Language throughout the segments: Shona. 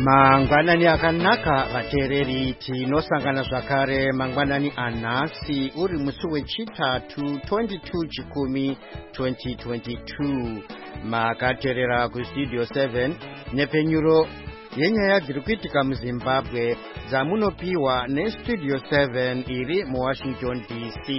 Mangwanani akanaka vateereri tinosangana zvakare mangwanani anhasi uri musi wechitatu 22 chikumi 2022 makateerera kustudio 7 nepenyuro yenyaya dziri kuitika muZimbabwe dzamunopiwa nestudio 7 iri muWashington DC.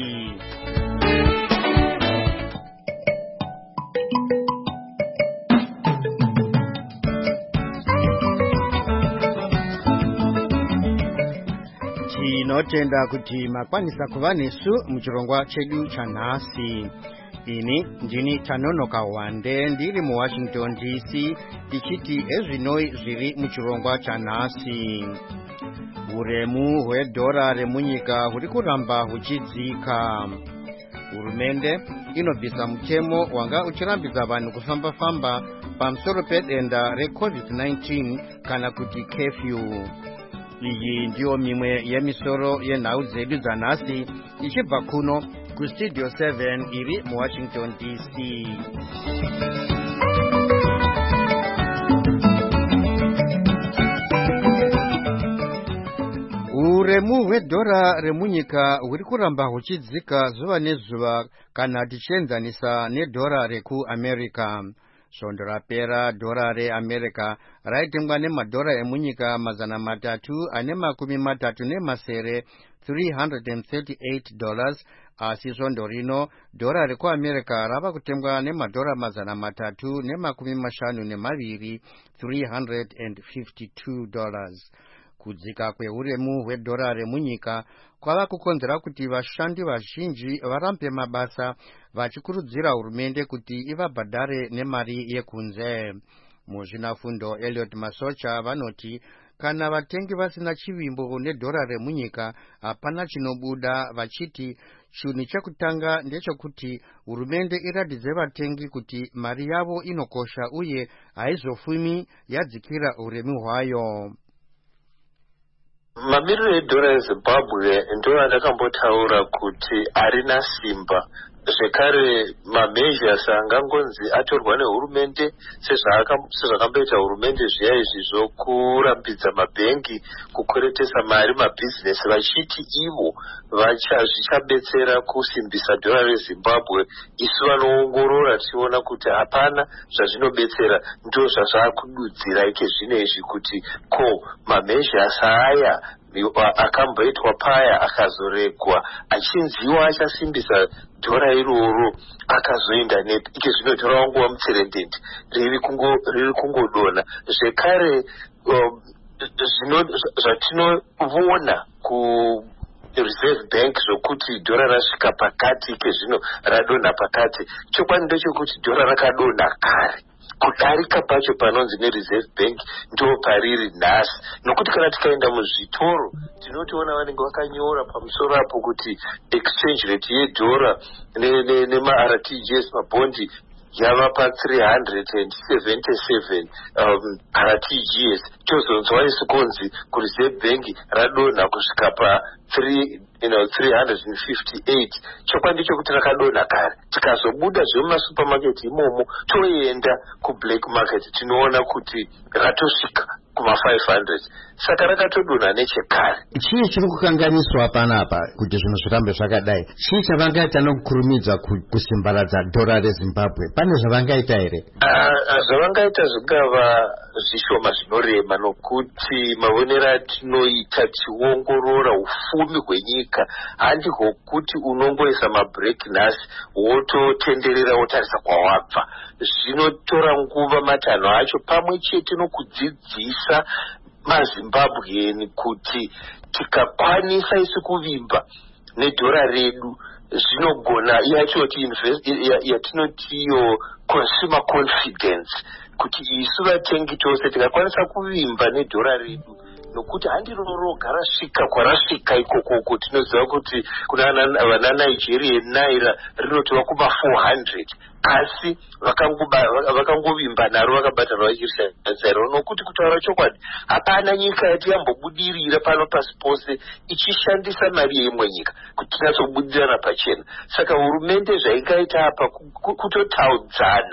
Tinotenda kuti makwanisa kuva nesu muchirongwa chedu chanhasi. Ini ndini Tanonoka Wande ndiri muWashington DC tichiti ezvinoi zviri muchirongwa chanhasi. Uremu hwedhora remunyika huri kuramba huchidzika. Hurumende inobvisa mutemo wanga uchirambidza vanhu kufamba-famba pamusoro pedenda reCovid-19 kana kuti curfew. Iyi ndiyo mimwe yemisoro yenhau dzedu dzanhasi ichibva kuno kustudio 7 iri muWashington DC. Uremu hwedhora remunyika huri kuramba huchidzika zuva nezuva kana tichienzanisa nedhora rekuAmerica. Svondo rapera dhora reAmerica raitengwa nemadhora emunyika $338 $338, asi svondo rino dhora rekuAmerica rava kutengwa nemadhora $352 $352. Kudzika kweuremu hwedhora remunyika kwava kukonzera kuti vashandi vazhinji varambe mabasa vachikurudzira hurumende kuti ivabhadhare nemari yekunze. Muzvinafundo Elliot Masocha vanoti kana vatengi vasina chivimbo nedhora remunyika hapana chinobuda, vachiti chuni chekutanga ndechekuti hurumende iratidze vatengi kuti mari yavo inokosha uye haizofumi yadzikira uremu hwayo. Mamiriro edhora eZimbabwe ndo andakambotaura kuti arina simba. Zvekare mameasures angangonzi atorwa nehurumende sezvakamboita hurumende zviya izvi zvokurambidza mabhengi kukweretesa mari mabhizinesi vachiti ivo zvichabetsera kusimbisa dhora reZimbabwe. Isu vanoongorora tichiona kuti hapana zvazvinobetsera, ndo zvazvakududzira ike zvino izvi kuti ko mameasures aya akamboitwa paya akazoregwa achinziwa achasimbisa dhora iroro akazoenda ike zvinotora nguva mutserendende riri kungodona. Zvekare zvatinoona Reserve Bank zvokuti dhora rasvika pakati ike zvino radonha pakati, chokwadi ndechekuti dhora rakadonha kare kudarika pacho panonzi neReserve Bank ndo pariri nhasi, nokuti kana tikaenda muzvitoro tinotiona vanenge vakanyora pamusoro apo kuti exchange rate yedhora nema-RTGS mabondi yava pa 377 RTGS. Chozonzwa isu kunzi kuReserve Bank radonha kusvika pa 358. Chokwadi ndechekuti rakadonha kare. Tikazobuda zvemumasupermarket imomo toenda kublack market tinoona kuti ratosvika kuma 500. Saka rakatodonha nechekare. Chii chiri kukanganiswa panapa kuti zvinhu zvirambe zvakadai? Chii chavangaita nokukurumidza kusimbaradza dhora reZimbabwe? Pane zvavangaita here? Zvavangaita zvingava zvishoma zvinorema, nokuti mavonero atinoita tiongorora ufumi hwenyika handihwo kuti unongoisa mabreak nhasi wototenderera wotarisa kwawabva. Zvinotora nguva matanho acho pamwe chete nokudzidzisa maZimbabwean kuti tikakwanisa isu kuvimba nedhora redu zvinogona yatinotiyo consumer confidence, kuti isu vatengi tose tikakwanisa kuvimba nedhora redu, nokuti handiroroga rasvika kwarasvika ikoko tinoziva kuti kuna vanaNigerian naira rinotova kuba 400, asi vakangovimba naro vakabhadharwa vachirishandisa, nokuti kutaura chokwadi hapana nyika yati yambobudirira pano pasi pose ichishandisa mari yeimwe nyika kuti tinatsobudirana pachena. Saka hurumende zvaingaita apa kutotaudzana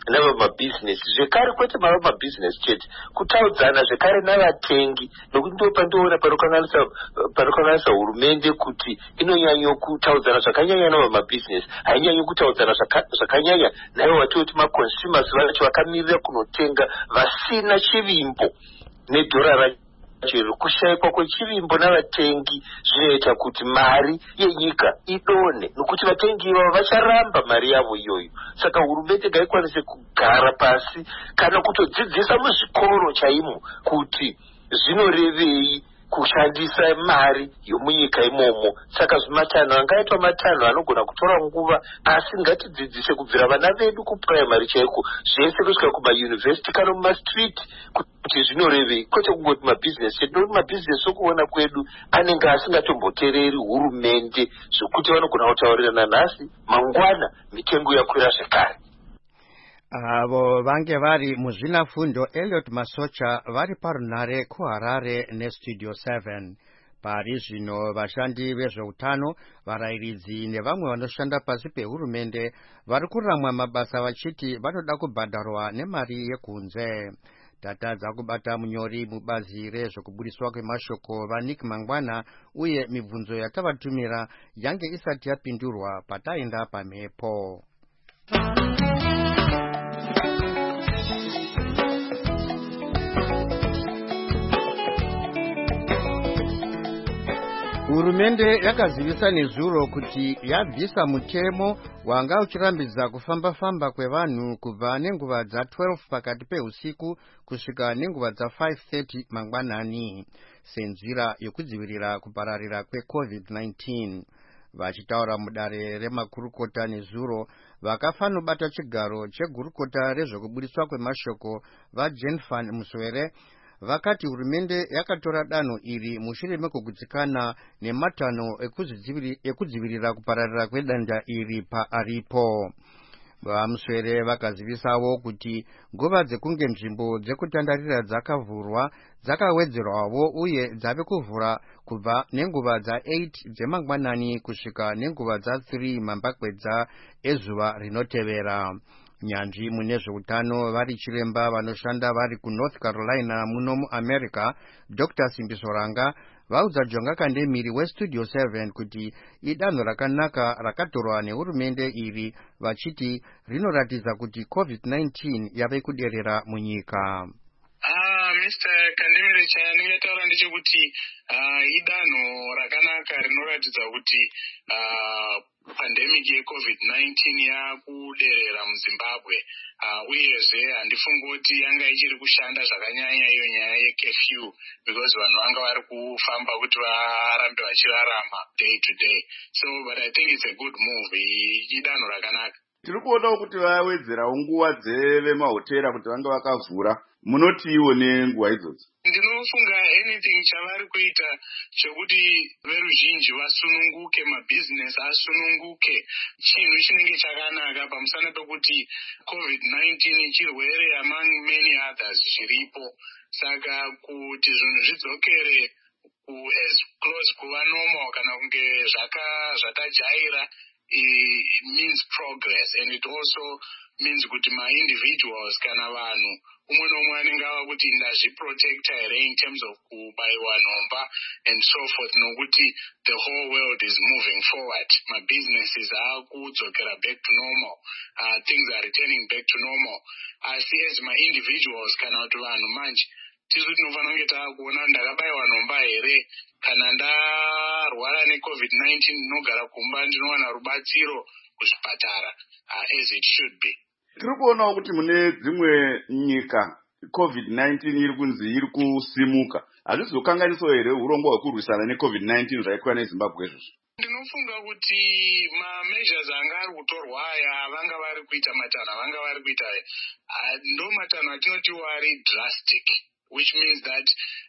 navamabhizinesi zvekare, kwete mavamabhizinesi chete, kutaudzana zvekare navatengi, nokuti ndo pandoona panokanganisa hurumende kuti inonyanya kutaudzana zvakanyanya navamabhizinesi, hainyanyi kutaudzana zvakanyanya naivo vatoti maconsumers vacho vakamirira kunotenga vasina chivimbo nedhora racho. Kushayikwa kwechivimbo navatengi zvinoita kuti mari yenyika idone, nokuti vatengi ivavo vacharamba mari yavo iyoyo. Saka hurumende ngaikwanise kugara pasi kana kutodzidzisa muzvikoro chaimo kuti zvinorevei kushandisa mari yomunyika imomo. Saka zvimatanho angaitwa matanho anogona kutora nguva, asi ngatidzidzise kubvira vana vedu kupuraimari chaiko, zvese kusvika kumayunivhesiti kana mumastreet, kuti zvinorevei, kwete kungoti mabhizinesi chedu. Nokuti mabhizinesi okuona kwedu anenge asingatomboteereri hurumende, zvokuti vanogona kutaurirana nhasi, mangwana mitengo yakwira zvekare. Avo vange vari muzvinafundo Elliot Masocha vari parunhare kuHarare neStudio 7. Pari zvino vashandi vezveutano, varayiridzi nevamwe vanoshanda pasi pehurumende vari kuramwa mabasa vachiti vanoda kubhadharwa nemari yekunze. Tatadza kubata munyori mubazi rezvekubudiswa kwemashoko vaNick Mangwana, uye mibvunzo yatavatumira yange isati yapindurwa pataenda pamhepo. Hurumende yakazivisa nezuro kuti yabvisa mutemo wanga uchirambidza kufamba-famba kwevanhu kubva nenguva dza12 pakati peusiku kusvika nenguva dza5:30 mangwanani, senzira yokudzivirira kupararira kweCovid-19. Vachitaura mudare remakurukota nezuro, vakafanobata chigaro chegurukota rezvekubudiswa kwemashoko vaJenfan Muswere vakati hurumende yakatora danho iri mushure mekugutsikana nematanho ekudzivirira kupararira kwedenda iri paaripo. Vamuswere vakazivisawo kuti nguva dzekunge nzvimbo dzekutandarira dzakavhurwa dzakawedzerwawo, uye dzave kuvhura kubva nenguva dza8 dzemangwanani kusvika nenguva dza3 mambakwedza ezuva rinotevera. Nyanzvi mune zveutano vari chiremba vanoshanda vari kuNorth Carolina muno muAmerica, Dr. Simbiso Ranga, vaudza Jonga Kandemiri weStudio 7 kuti idanho rakanaka rakatorwa nehurumende iri, vachiti rinoratidza kuti COVID-19 yave kuderera munyika. Mr. Kandemiri, chandingataura ndechekuti idanho rakanaka rinoratidza kuti pandemic yeCovid-19 yakuderera muZimbabwe, uyezve handifungi kuti yanga ichiri kushanda zvakanyanya iyo nyaya yecurfew, because vanhu vanga vari kufamba kuti varambe vachirarama day to day. So but I think it's a good move. Idanho rakanaka. Tiri kuonawo kuti vawedzerawo nguva dzevemahotera kuti vange vakavhura. Munotiwo nenguva idzodzo? Ndinofunga anything chavari kuita chokuti veruzhinji vasununguke, mabhizinesi asununguke, chinhu chinenge chakanaka pamusana pekuti COVID-19 chirwere among many others zviripo. Saka kuti zvinhu zvidzokere as close kuva normal kana kunge zvatajaira means progress, and it also means kuti ma-individuals kana vanhu umwe nomwe anenge ava kuti ndazviprotecta here in terms of kubayiwa nhomba and so forth, nokuti the whole world is moving forward. Ma-businesses akudzokera back to normal, things are returning back to normal. Asi as ma-individuals kana kuti vanhu manje tisu tinofanira kunge taakuona ndakabayiwa nhomba here, kana ndarwara neCovid-19 ndinogara kumba ndinowana rubatsiro kuzvipatara as it should be. Tiri kuonawo kuti mune dzimwe nyika COVID-19 iri kunzi iri kusimuka. Hazvizokanganisawo here urongwa hwekurwisana neCovid-19 zvaitwa neZimbabwe izvozvo? Ndinofunga kuti ma-measures anga ari kutorwa aya vanga vari kuita matanho avanga vari kuita ndo matanho atinotiwo ari drastic, which means that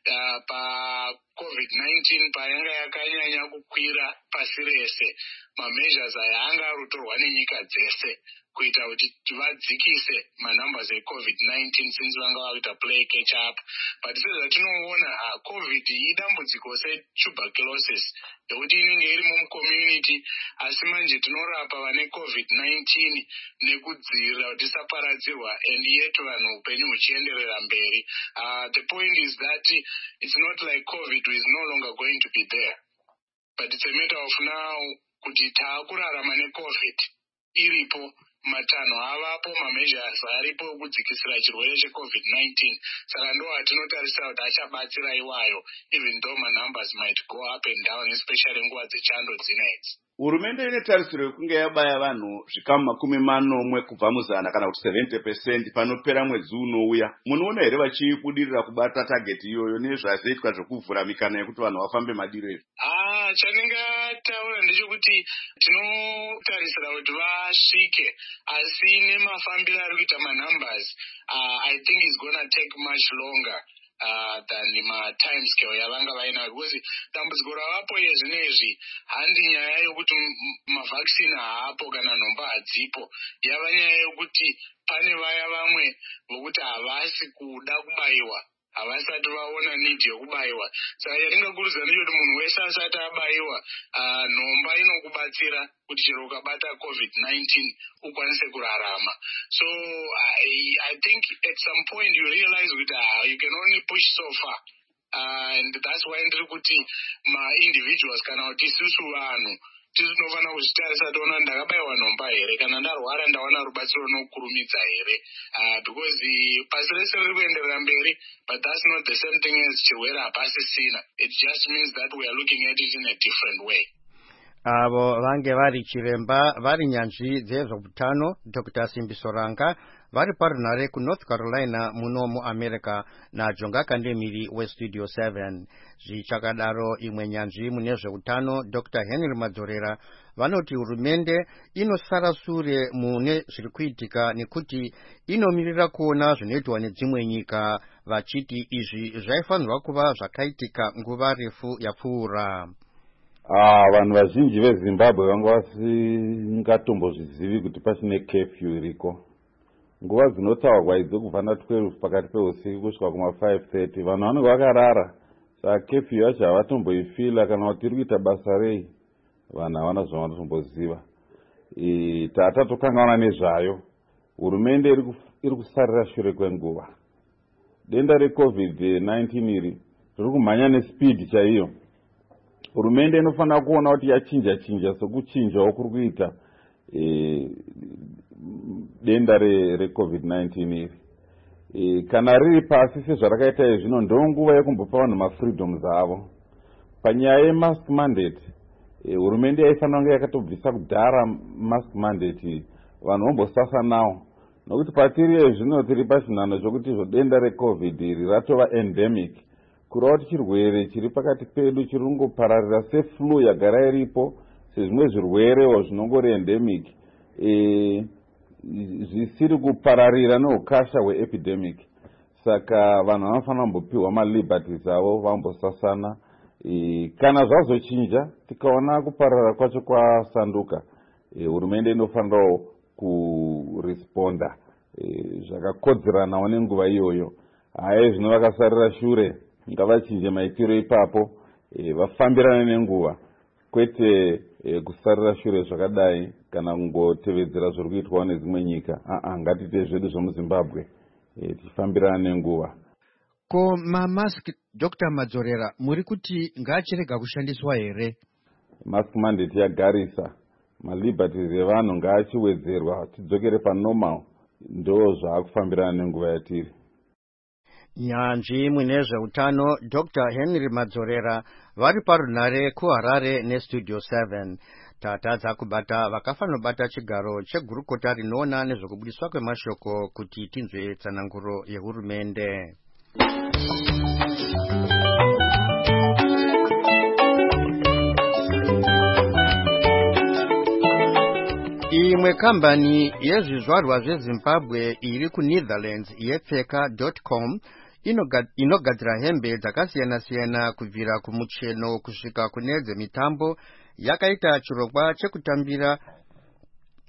pa-COVID-19 payanga yakanyanya kukwira pasi rese, ma-measures aya anga ari kutorwa nenyika dzese kuita kuti vadzikise manumbers eCovid-19 since vanga vakuita play catch up. But sezvatinoona COVID idambudziko setuberculosis yekuti inenge iri mucommunity, asi manje tinorapa vane COVID-19 nekudzivirira kuti isaparadzirwa and yet vanhu upenyu huchienderera mberi. The point is that it's not like COVID is no longer going to be there, but it's a matter of now kuti taakurarama neCovid iripo, matanho avapo, mameasures aripo ekudzikisira chirwere cheCovid-19. Saka ndo atinotarisira kuti achabatsira iwayo, even though numbers might go up and down, especially nguva dzechando dzinedzi. Hurumende ine tarisiro yekunge yabaya vanhu zvikamu 40 kubva muzana kana kuti 70% panopera mwedzi unouya. Munoona here vachibudirira kubata target iyoyo nezvazoitwa zvekuvhura mikana yekuti vanhu vafambe madiro? Chandingataura ndechekuti tinotarisira kuti vasvike, asi nemafambiro ari kuita manumbers, I think it's gonna take much longer than time scale yavanga vainayo, because dambudziko ravapo yezvinezvi handi nyaya yokuti mavaccine haapo kana nhomba hadzipo. Yava nyaya yokuti pane vaya vamwe vokuti havasi kuda kubayiwa, havasati vaona need yokubayiwa. Saka yatingakurudzira ndechoti munhu wese asati abayiwa, nhomba inokubatsira kuti chero ukabata COVID-19 ukwanise kurarama. So I think at some point you realize that you can only push so far, and that's why ndiri kuti ma-individuals kana kuti isusu vanhu tinofanira kuzvitarisa toona ndakabayiwa nhomba here, kana ndarwara ndawana rubatsiro nokurumidza here, because pasi rese riri kuenderera mberi, but that's not the same thing as chirwere hapasisina. It just means that we are looking at it in a different way. Avo vange vari chiremba vari nyanzvi dzezveutano Dr. Simbi Soranga vari parunhare kuNorth Carolina muno muAmerica naJonga Kandemiri weStudio 7. Zvichakadaro imwe nyanzvi mune zveutano Dr. Henry Madzorera vanoti hurumende inosara sure mune zviri kuitika nekuti inomirira kuona zvinoitwa nedzimwe nyika, vachiti izvi zvaifanirwa kuva zvakaitika nguva refu yapfuura. Vanhu vazhinji veZimbabwe vanga vasingatombozvizivi kuti pachine curfew iriko. Nguva dzinotaurwa idzo kubva na12 pakati peusiku kusvika kuma5:30 vanhu vanenge vakarara. Saka curfew yacho havatomboifila kana kuti iri kuita basa rei, vanhu havana zvavanotomboziva. Tatatokanganwa nezvayo. Hurumende iri kusarira shure kwenguva. Denda reCovid-19 iri riri kumhanya nespeed chaiyo. Hurumende inofanira kuona kuti yachinja sokuchinjawo kuri kuita denda reCovid-19 iri. Kana riri pasi sezvarakaita izvino ndonguva yekumbopa vanhu mafreedoms avo. Panyaya yemask mandate, hurumende yaifanira kunge yakatobvisa kudhara mask mandate, vanhu vombosasa nawo. Nokuti patiri zvino tiri pachinhano chokuti denda reCovid iri ratova endemic. Kurava kuti chirwere chiri pakati pedu chiri kungopararira seflu yagara iripo, sezvimwe zvirwerewo zvinongori endemic, zvisiri kupararira neukasha hweepidemic. Saka vanhu vanofanira kumbopiwa maliberties avo vambosasana. Kana zvazochinja tikaona kuparara kwacho kwasanduka, hurumende inofanirawo kuresponda zvakakodzeranawo nenguva iyoyo. Haya zvino vakasarira shure ngavachinje maitiro ipapo, vafambirane nenguva, kwete kusarira shure zvakadai kana kungotevedzera zviri kuitwawo nedzimwe nyika. Ngatiite zvedu zvemuZimbabwe, tifambirane nenguva. Ko mamask Dr. Madzorera muri kuti ngaachirega kushandiswa here? Mask mandate yagarisa, maliberties evanhu ngaachiwedzerwa, tidzokere panormal, ndo zvaakufambirana nenguva yatiri. Nyanzvi mune zveutano Dr. Henry Madzorera vari parunhare kuHarare neStudio 7. Tatadza kubata vakafanobata chigaro chegurukota rinoona nezvekubudiswa kwemashoko kuti tinzwe tsananguro yehurumende. Imwe kambani yezvizvarwa zveZimbabwe iri kuNetherlands yepfeka.com inogadzira hembe dzakasiyana-siyana kubvira kumucheno kusvika kune dzemitambo yakaita chirongwa chekutambira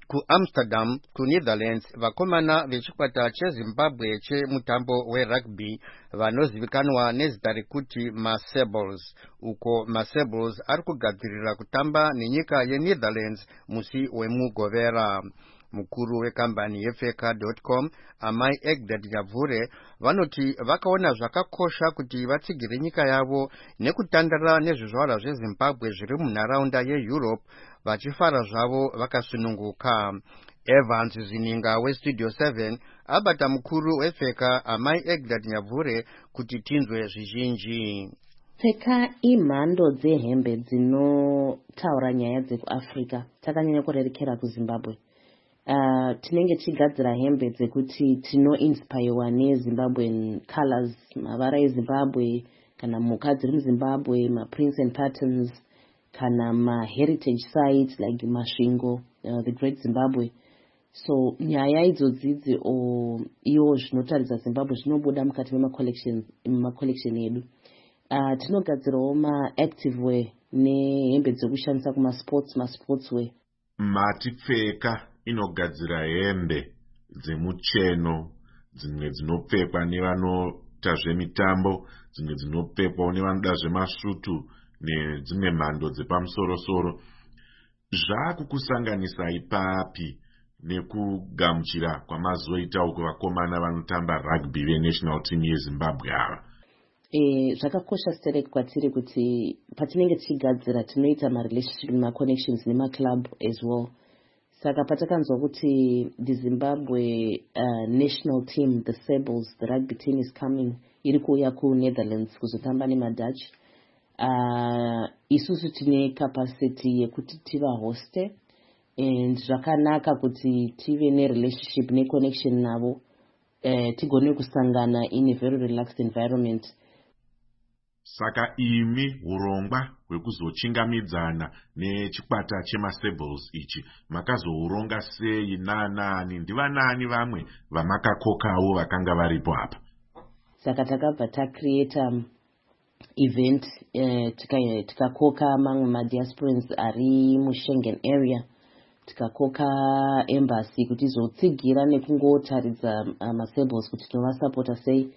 kuamsterdam kuNetherlands vakomana vechikwata chezimbabwe chemutambo werugby vanozivikanwa nezita rekuti maSables, uko maSables ari kugadzirira kutamba nenyika yeNetherlands musi wemugovera. Mukuru wekambani yepfeka.com Amai Egdad Nyavhure vanoti vakaona zvakakosha kuti vatsigire nyika yavo nekutandara nezvizvarwa zveZimbabwe zviri munharaunda yeEurope vachifara zvavo vakasununguka. Evans Zininga weStudio 7 abata mukuru wepfeka Amai Egdad Nyavhure kuti tinzwe zvizhinji. Pfeka imhando dzehembe dzinotaura nyaya dzekuAfrica takanyanya kurerekera kuZimbabwe. Tinenge tigadzira hembe dzekuti tinoinspirewa neZimbabwean colors, mavara eZimbabwe, kana mhuka dziri muZimbabwe, maprints and patterns, kana maheritage sites like Masvingo, the Great Zimbabwe. So nyaya idzodzidzi iwo zvinotaridza Zimbabwe zvinobuda mukati memacollection edu. Tinogadzirawo maactive wear nehembe dzekushandisa kumasportswear. Matipfeka inogadzira hembe dzemucheno, dzimwe dzinopfekwa nevanoita zvemitambo, dzimwe dzinopfekwa nevanoda zvemasutu nedzimwe mhando dzepamusoro-soro. Zvakukusanganisa ipapi nekugamuchira kwamazoita uko vakomana vanotamba rugby venational team yeZimbabwe ava. Zvakakosha sterek kwatiri kuti patinenge tichigadzira tinoita marelationship nemaconnections nemaclub as well. Saka patakanzwa kuti the Zimbabwe national team, the Sables, the rugby team is coming, iri kuuya kuNetherlands kuzotamba nemadutch. Isusu tine capacity yekuti tiva hoste, and zvakanaka kuti tive nerelationship neconnection navo, tigone kusangana in a very relaxed environment. Saka imi urongwa hwekuzochingamidzana nechikwata chemaSables ichi makazohuronga sei nanani, ndivanani vamwe vamakakokawo vakanga varipo apa? Saka takabva tacreata event tikakoka mamwe madiasporans ari muSchengen area, tikakoka embassy kuti izotsigira nekungotaridza maSables kuti tinovasapota sei.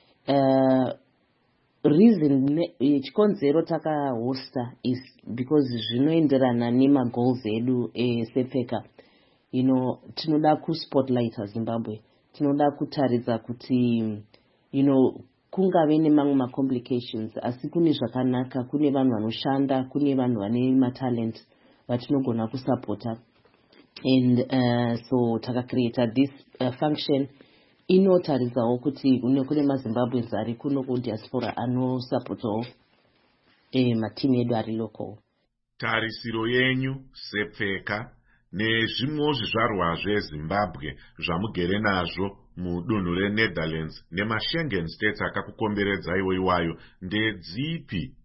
Reason chikonzero takahosta is because zvinoenderana nemagoals edu sepfeka. Tinoda kuspotlighta Zimbabwe, tinoda kutaridza kuti kungave nemamwe macomplications asi kune zvakanaka, kune vanhu vanoshanda, kune vanhu vane matalent vatinogona kusapota. And so takacreata this function inotaridzawo kuti kune maZimbabweans ari kuno kudiaspora anosapotawo matimu edu ari local. Tarisiro yenyu sepfeka nezvimwewo zvizvarwa zveZimbabwe zvamugere nazvo mudunhu reNetherlands nemashengen states akakukomberedzaiwo iwayo ndedzipi?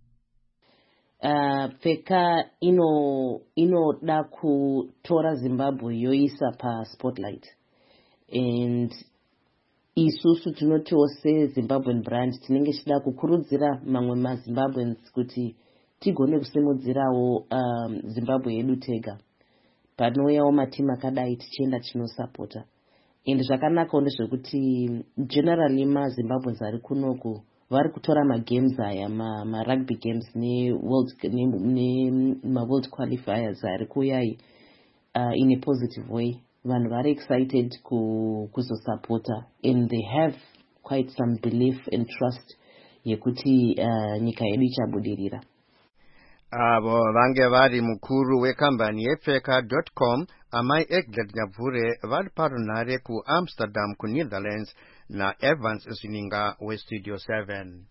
Pfeka inoda kutora Zimbabwe yoisa paspotlight, and isusu tinotiwo seZimbabwean brand tinenge tichida kukurudzira mamwe maZimbabweans kuti tigone kusimudzirawo Zimbabwe yedu tega. Panouyawo matimu akadai tichienda tichinosapota. And zvakanakawo ndezvekuti generally maZimbabweans ari kunoku vari kutora magames aya, marugby games nemaworld qualifiers ari kuyai in a positive way. Vanhu vari excited kuzosapota, and they have quite some belief and trust yekuti nyika yedu ichabudirira. Avo vange vari mukuru wekambani yepfeka.com Amai Egdad Nyavhure vari parunhare kuAmsterdam kuNetherlands naEvans Zininga weStudio 7.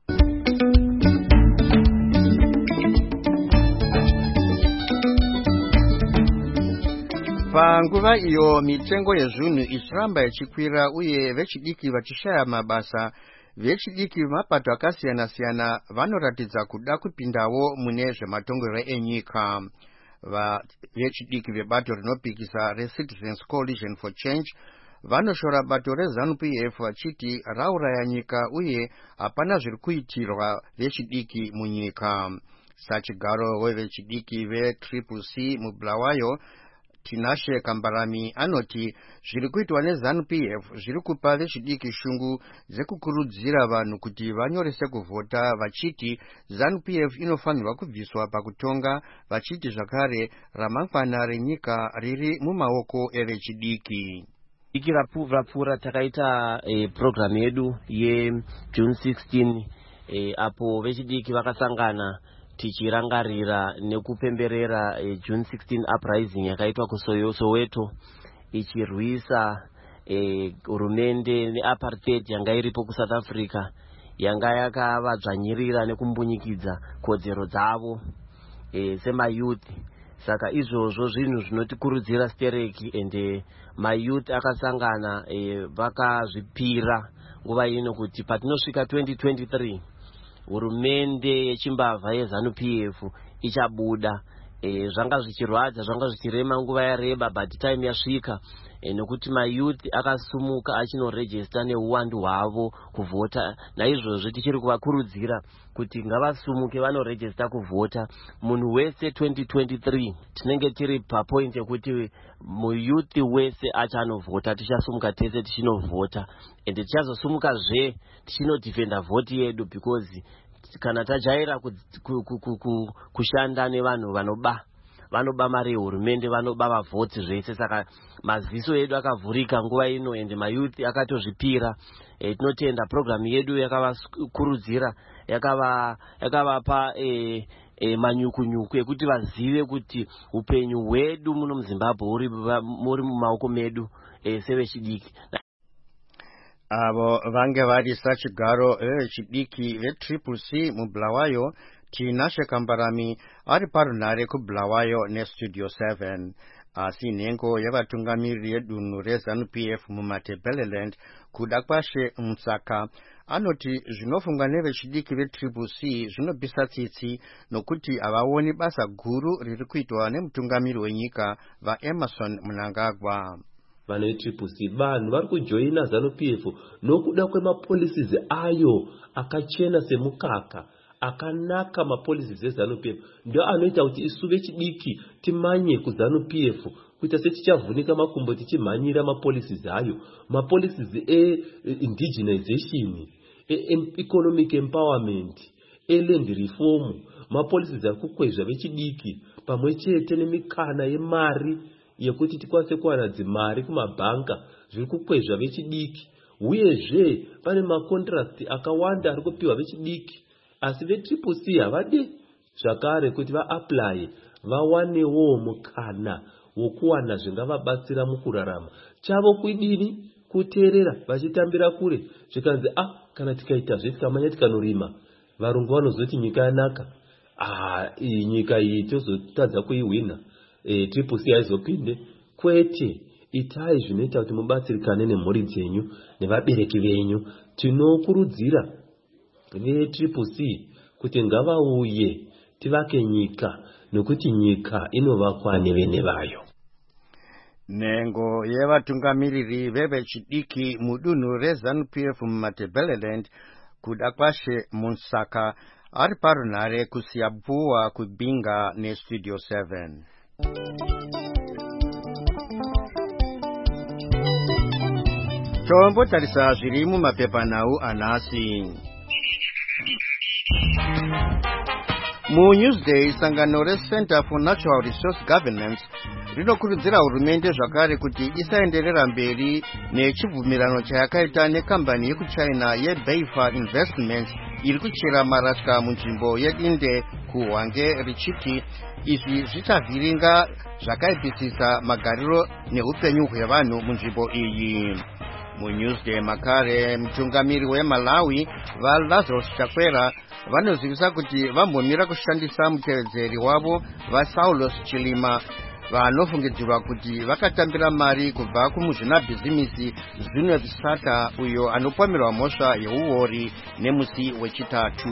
Panguva iyo mitengo yezvinhu ichiramba ichikwira uye vechidiki vachishaya mabasa, vechidiki vemapato akasiyana-siyana vanoratidza kuda kupindawo mune zvematongero enyika. Vechidiki vebato rinopikisa reCitizens Coalition for Change vanoshora bato reZANU-PF vachiti rauraya nyika uye hapana zviri kuitirwa vechidiki munyika. Sachigaro wevechidiki veCCC muBulawayo Tinashe Kambarami anoti zviri kuitwa neZANU-PF zviri kupa vechidiki shungu dzekukurudzira vanhu kuti vanyorese kuvhota, vachiti ZANU-PF inofanirwa kubviswa pakutonga, vachiti zvakare ramangwana renyika riri mumaoko evechidiki. Rapfuura takaita program yedu yeJune 16 apo vechidiki vakasangana tichirangarira nekupemberera June 16 uprising yakaitwa kuSoweto ichirwisa hurumende neapartheid yanga iripo kuSouth Africa, yanga yakavadzvanyirira nekumbunyikidza kodzero dzavo semayouth. Saka izvozvo zvinhu zvinotikurudzira stereki, ende mayouth akasangana vakazvipira nguva ino kuti patinosvika 2023 hurumende yechimbavha yeZANU-PF ichabuda. Zvanga zvichirwadza, zvanga zvichirema nguva yareba, but time yasvika nokuti mayouth akasumuka achinorejista neuwandu hwavo kuvhota. Naizvozvo tichiri kuvakurudzira kuti ngavasumuke vanorejista kuvhota. Munhu wese 2023 tinenge tiri papoint yekuti muyouth wese achanovhota, tichasumuka tese tichinovhota, ende tichazosumukazve tichinodefenda vhoti yedu, because kana tajaira kushanda nevanhu vanoba mari yehurumende, vanoba vavhoti zvese. Saka maziso edu akavhurika nguva ino, ende mayouth akatozvipira. Tinotenda programu yedu yakavakurudzira, yakavapa manyukunyuku ekuti vazive kuti upenyu hwedu muno muZimbabwe muri mumaoko medu sevechidiki. Avo vange vari sachigaro vechidiki veTCC muBulawayo, Tinashe Kambarami ari parunhare kuBulawayo neStudio 7. Asi nhengo yevatungamiriri yedunhu reZANU-PF muMatabeleland kuda kwashe Musaka anoti zvinofungwa nevechidiki veTCC zvinobvisa tsitsi, nokuti havaoni basa guru riri kuitwa nemutungamiri wenyika vaEmerson Mnangagwa. Vanhu veTCC vanhu vari kujoina ZANU-PF nokuda kwemapolicies ayo akachena semukaka, akanaka. Mapolicies eZANU-PF ndio anoita kuti isu vechidiki timanye kuZANU-PF kuita setichavhunika makumbo tichimhanyira mapolicies ayo, mapolicies indigenization, economic empowerment, land reform, mapolicies ari kukwezva vechidiki pamwe chete nemikana yemari yekuti tikwanise kuwana dzimari kumabhanka, zviri kukwezva vechidiki. Uyezve pane makontrakt akawanda ari kupiwa vechidiki, asi veTCC havade zvakare kuti vaapply vawanewo mukana wokuwana zvingavabatsira mukurarama chavo. Kwidini kuteerera vachitambira kure, zvikanzi kana tikaita tikamanya tikanorima, varungu vanozoti nyika yanaka. Nyika iyi tozotadza kuihwina, TCC haizopinde. Kwete, itai zvinoita kuti mubatsirikane nemhuri dzenyu nevabereki venyu. Tinokurudzira veTCC kuti ngavauye tivake nyika, nokuti nyika inovakwa nevene vayo. Nhengo yevatungamiriri vevechidiki mudunhu reZANU-PF muMatabeleland kuda kwashe Musaka ari parunhare kuSiyabhuwa kuBinga neStudio 7. Tombotarisa zviri mumapepanhau anhasi. MuNewsday, sangano reCenter for Natural Resource Governance rinokurudzira hurumende zvakare kuti isaenderera mberi nechibvumirano chayakaita nekambani yekuchina yeBayfar Investments iri kuchera marasha munzvimbo yeDinde kuHwange, richiti izvi zvichavhiringa zvakaipisisa magariro neupenyu hwevanhu munzvimbo iyi. MuNewsday makare mutungamiri weMalawi vaLazarus Chakwera vanozivisa kuti vambomira kushandisa mutevedzeri wavo vaSaulos Chilima vanofungidzirwa kuti vakatambira mari kubva kumuzvinabhizimisi Zineth Sata uyo anopomerwa mhosva yeuori nemusi wechitatu.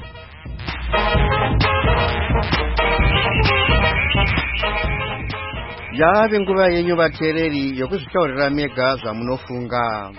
Yave nguva yenyu vateereri yokuzvitaurira mega zvamunofunga.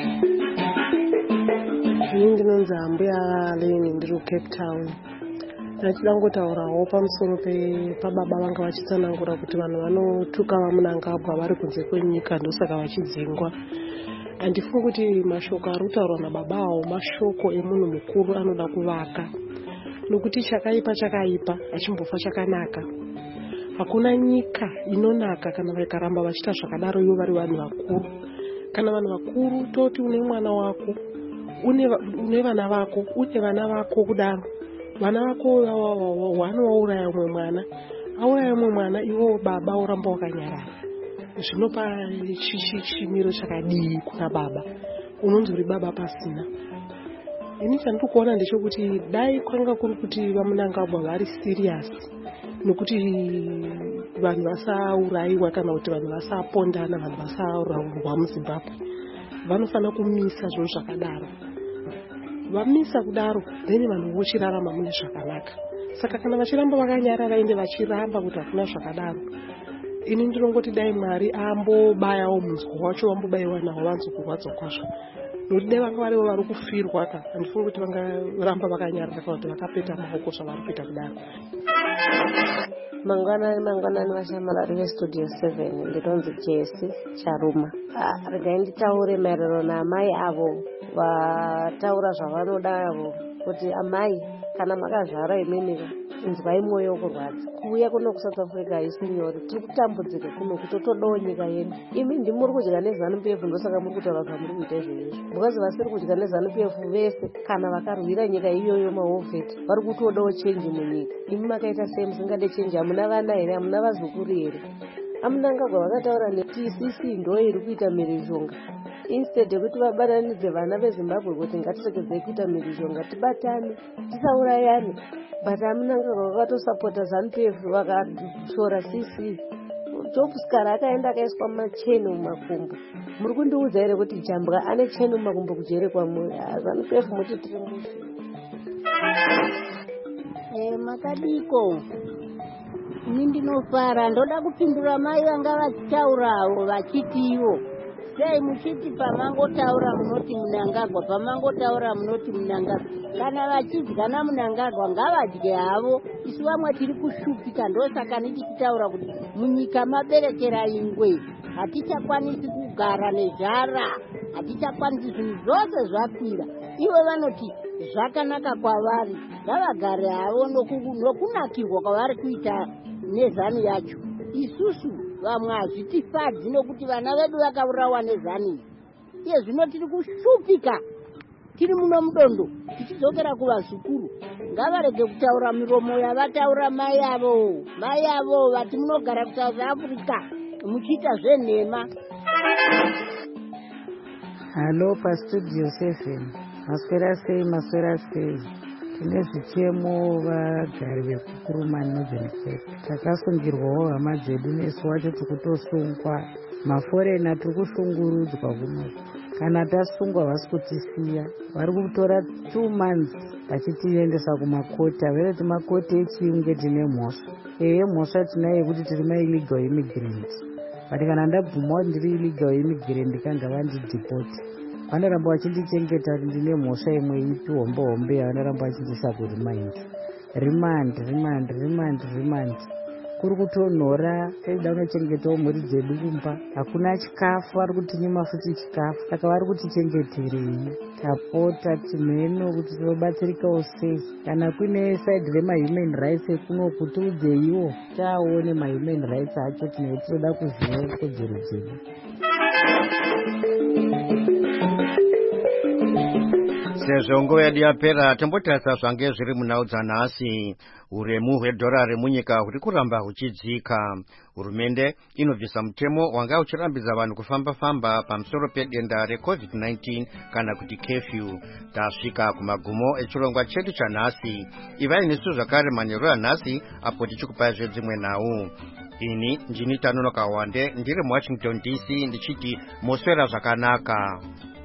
Ndinonzi Ambuya Leni ndiri Cape Town. Ndachida kungotaurawo pamusoro pababa vanga vachitsanangura kuti vanhu vanotuka vamunangagwa vari kunze kwenyika ndosaka vachidzingwa. Handifungi kuti mashoko ari kutaurwa nababawo mashoko emunhu mukuru anoda kuvaka, nokuti chakaipa chakaipa hachimbofa chakanaka. Hakuna nyika inonaka kana vakaramba vachiita zvakadaro ivo vari vanhu vakuru. Kana vanhu vakuru toti une mwana wako, une vana vako, une vana vako kudaro, vana vako vanovauraya umwe mwana, auraya umwe mwana, iwo baba oramba wakanyarara. Zvinopa chimiro chakadii kuna baba, unonzi uri baba pasina. Ini chandiri kuona ndechekuti dai kwanga kuri kuti vamunangagwa vari serious nokuti vanhu vasaurayiwa kana kuti vanhu vasapondana, vanhu vasaurayirwa muZimbabwe, vanofanira kumisa zvinhu zvakadaro. Vamisa kudaro then vanhu vochirarama mune zvakanaka. Saka kana vachiramba vakanyarara ende vachiramba kuti hakuna zvakadaro, ini ndinongoti dai Mwari ambobayawo munzwa wacho wambobayiwa nawo vanzo kurwadza kwazvo. Nokuti dai vanga varivo vari kufirwa ka, handifungi kuti vangaramba vakanyarara kana kuti vakapeta maoko zvavari kuita kudaro. Mangwanani vashamala veStudio 7 ndinonzi Jesi Charuma. Regai nditaure maererano naamai avo vataura zvavanoda avo kuti amai kana makazvara imimi inzwai mwoyo wokurwadza. Kuuya kuno kuSouth Africa haisi nyore, tiri kutambudzika kuno kutotodawo nyika yedu. Imi ndimuri kudya neZANU-PF ndosaka muri kutaura kuti hamuri kuita izvozvo. Mukazi vasiri kudya neZANU-PF vese kana vakarwira nyika iyoyo mahovheti vari kutodawo chenji munyika. Imi makaita sei musingade chenji? Hamuna vana here? Hamuna vazukuru here? Amunangagwa vakataura neTCC ndo iri kuita mhirizhonga. Instead yekuti vabatanidze vana veZimbabwe kuti ngatiregedzei kuita mhirizhonga, tibatane, tisaurayane. But amunangagwa vakatosapota ZANU-PF vakatora CC. Jobuskara akaenda akaiswa macheni mumakumbo. Muri kundiudza here kuti Jambwa ane cheni mumakumbo kujere kwamuri? ZANU-PF muti tiri mushe. Makadiko. Ini ndinofara ndoda kupindura mai vanga vachitaurawo vachitiwo. Sei muchiti pamangotaura munoti Munangagwa, pamangotaura munoti Munangagwa. Kana vachidya naMunangagwa ngavadye havo, isu vamwe tiri kushupika. Ndosaka ndichitaura kuti munyika maberekera ingwe, hatichakwanisi kugara nezvara, hatichakwanisi, zvinhu zvose zvakwira. Ivo vanoti zvakanaka kwavari, ngavagare havo nokunakirwa kwavari kuita nezanu yacho. Isusu vamwe hazvitifadzi nokuti vana vedu vakaurawa nezani. Iye zvino tiri kushupika, tiri muno mudondo, tichidzokera kuvazukuru. Ngavarege kutaura miromo yavataura mai avo vati munogara kuSouth Africa muchiita zvenhema. Halo paStudio 7, maswera sei? Tine zvichemo vagari vekukurumani Northern Cape. Takasungirwawo hama dzedu nesu wacho tikutosungwa. Maforena tiri kushungurudzwa kuno. Kana tasungwa vasi kutisiya. Vari kutora 2 months vachitiendesa kumakoti. Havereti makoti echiyungu tine mhosva. Mhosva tinayo yekuti tiri ma-illegal immigrant. But kana ndabvumawo ndiri illegal immigrant kanga vandidhipoti. Vanoramba vachindichengeta kuti ndine mhosva imwe ipi hombe yavanoramba vachindisa kurimandi. Kuri kutonhora, taida kunochengetawo mhuri dzedu kumba. Hakuna chikafu, vari kutinyima futi chikafu. Saka vari kutichengeterei. Tapota timheno kuti tinobatsirikawo sei. Kana kuine side rema-human rights ekuno kutiudzeiwo. Taone ma-human rights acho tinoda kuziva kodzero dzedu. Sezvo nguva yedu yapera, tombotarisa zvange zviri munhau dzanhasi. Uremu hwedhora remunyika huri kuramba huchidzika. Hurumende inobvisa mutemo wanga uchirambidza vanhu kufamba-famba pamusoro pedenda reCovid-19 kana kuti curfew. Tasvika kumagumo echirongwa chedu chanhasi. Ivai nesu zvakare manheru anhasi apo tichikupai zvedzimwe nhau. Ini ndini Tanonoka Wande ndiri muWashington DC ndichiti moswera zvakanaka.